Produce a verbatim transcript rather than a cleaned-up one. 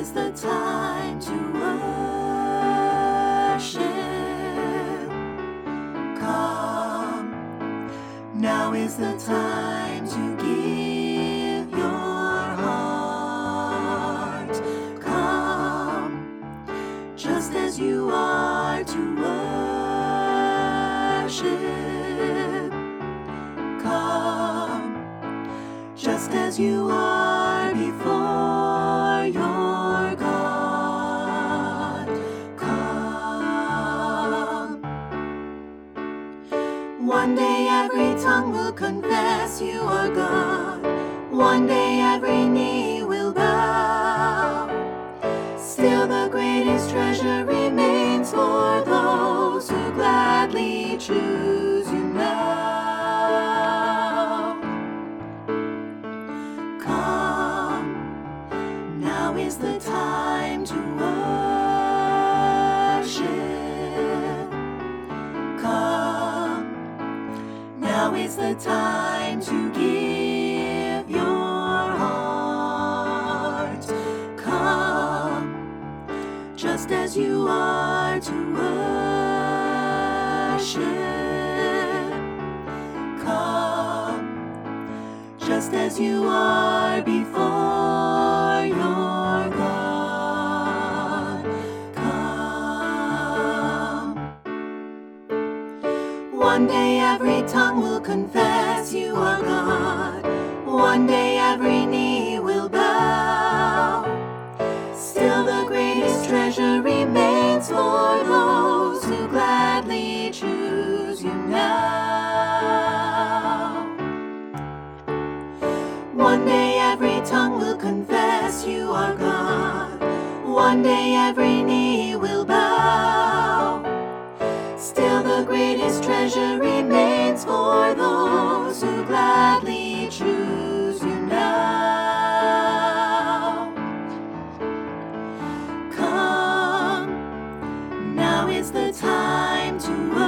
is the time to worship. Come, now is the time to give your heart. Come, just as you are to worship. Come, just as you are before your God. Come. One day every tongue will confess you are God. One day every knee will bow. Still the greatest treasure remains for those who gladly choose you now. Come, now is the time to worship. Come, now is the time to give your heart. Come, just as you are to worship. Come, just as you are before your God. Come. One day every tongue will confess you are God. One day every knee will bow. Still the greatest treasure remains for those who gladly choose you now. One day every tongue will confess you are God. One day every knee will bow. Still the greatest treasure remains for those who gladly choose you now. Come, now is the time to